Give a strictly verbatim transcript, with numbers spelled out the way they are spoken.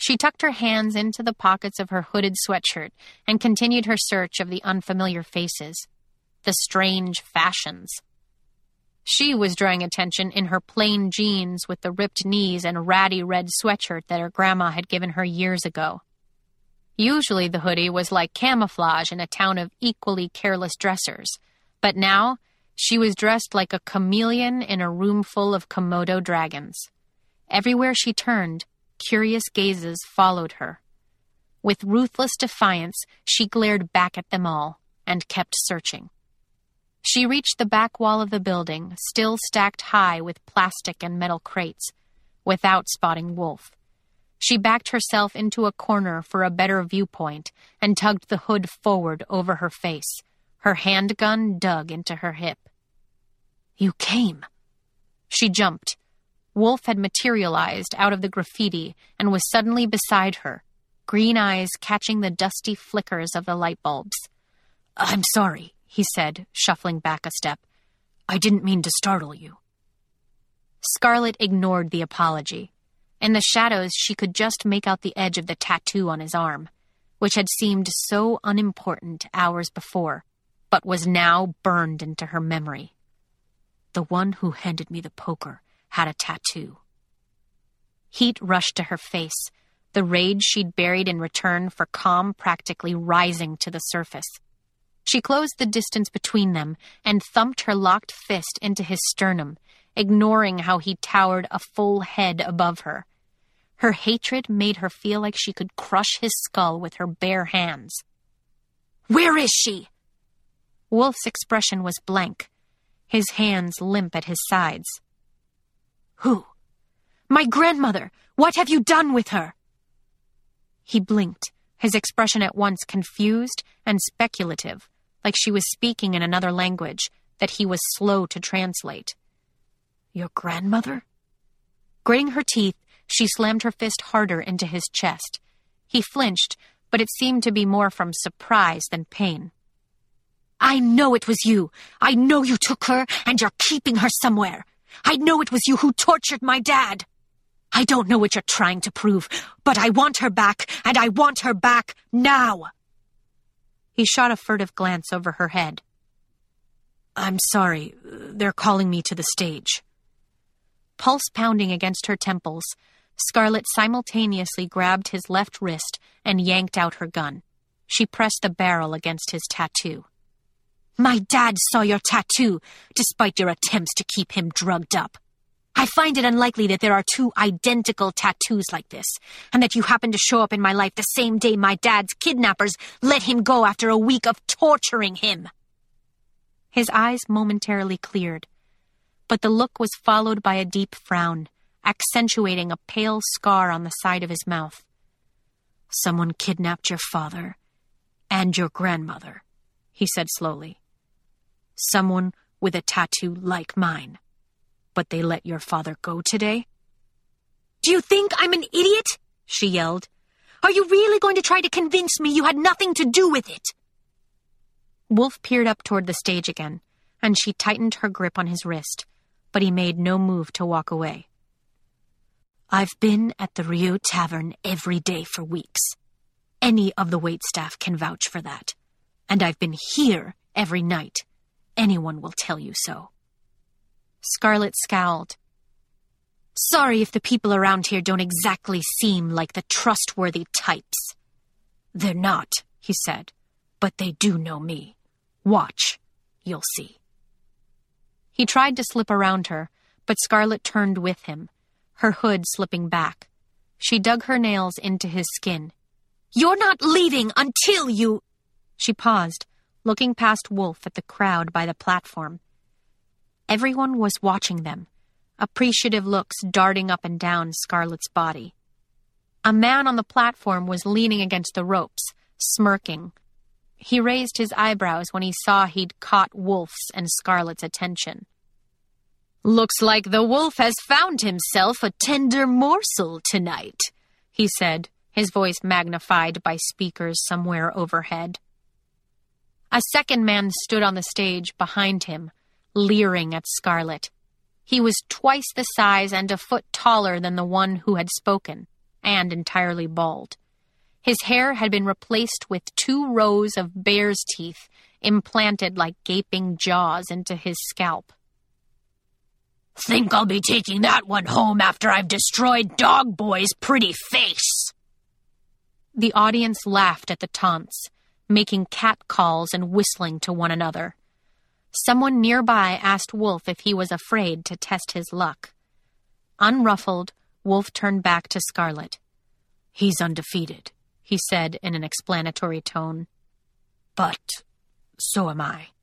She tucked her hands into the pockets of her hooded sweatshirt and continued her search of the unfamiliar faces, the strange fashions. She was drawing attention in her plain jeans with the ripped knees and ratty red sweatshirt that her grandma had given her years ago. Usually the hoodie was like camouflage in a town of equally careless dressers, but now she was dressed like a chameleon in a room full of Komodo dragons. Everywhere she turned, curious gazes followed her. With ruthless defiance, she glared back at them all and kept searching. She reached the back wall of the building, still stacked high with plastic and metal crates, without spotting Wolf. She backed herself into a corner for a better viewpoint and tugged the hood forward over her face, her handgun dug into her hip. "You came." She jumped. Wolf had materialized out of the graffiti and was suddenly beside her, green eyes catching the dusty flickers of the light bulbs. "I'm sorry," he said, shuffling back a step. "I didn't mean to startle you." Scarlet ignored the apology. In the shadows, she could just make out the edge of the tattoo on his arm, which had seemed so unimportant hours before, but was now burned into her memory. The one who handed me the poker had a tattoo. Heat rushed to her face, the rage she'd buried in return for calm practically rising to the surface. She closed the distance between them and thumped her locked fist into his sternum, ignoring how he towered a full head above her. Her hatred made her feel like she could crush his skull with her bare hands. "Where is she?" Wolf's expression was blank, his hands limp at his sides. "Who?" "My grandmother. What have you done with her?" He blinked, his expression at once confused and speculative, like she was speaking in another language that he was slow to translate. "Your grandmother?" Gritting her teeth, she slammed her fist harder into his chest. He flinched, but it seemed to be more from surprise than pain. "I know it was you. I know you took her and you're keeping her somewhere. I know it was you who tortured my dad. I don't know what you're trying to prove, but I want her back, and I want her back now." He shot a furtive glance over her head. "I'm sorry. They're calling me to the stage." Pulse pounding against her temples, Scarlet simultaneously grabbed his left wrist and yanked out her gun. She pressed the barrel against his tattoo. "My dad saw your tattoo, despite your attempts to keep him drugged up. I find it unlikely that there are two identical tattoos like this, and that you happen to show up in my life the same day my dad's kidnappers let him go after a week of torturing him." His eyes momentarily cleared, but the look was followed by a deep frown, accentuating a pale scar on the side of his mouth. "Someone kidnapped your father and your grandmother," he said slowly. "Someone with a tattoo like mine. But they let your father go today?" "Do you think I'm an idiot?" she yelled. "Are you really going to try to convince me you had nothing to do with it?" Wolf peered up toward the stage again, and she tightened her grip on his wrist, but he made no move to walk away. "I've been at the Rio Tavern every day for weeks. Any of the waitstaff can vouch for that. And I've been here every night. Anyone will tell you so." Scarlet scowled. "Sorry if the people around here don't exactly seem like the trustworthy types." "They're not," he said, "but they do know me. Watch. You'll see." He tried to slip around her, but Scarlet turned with him, her hood slipping back. She dug her nails into his skin. "You're not leaving until you—" She paused, looking past Wolf at the crowd by the platform. Everyone was watching them, appreciative looks darting up and down Scarlet's body. A man on the platform was leaning against the ropes, smirking. He raised his eyebrows when he saw he'd caught Wolf's and Scarlet's attention. "Looks like the wolf has found himself a tender morsel tonight," he said, his voice magnified by speakers somewhere overhead. A second man stood on the stage behind him, leering at Scarlet. He was twice the size and a foot taller than the one who had spoken, and entirely bald. His hair had been replaced with two rows of bear's teeth implanted like gaping jaws into his scalp. "Think I'll be taking that one home after I've destroyed Dog Boy's pretty face." The audience laughed at the taunts, making cat calls and whistling to one another. Someone nearby asked Wolf if he was afraid to test his luck. Unruffled, Wolf turned back to Scarlet. "He's undefeated," he said in an explanatory tone. "But so am I."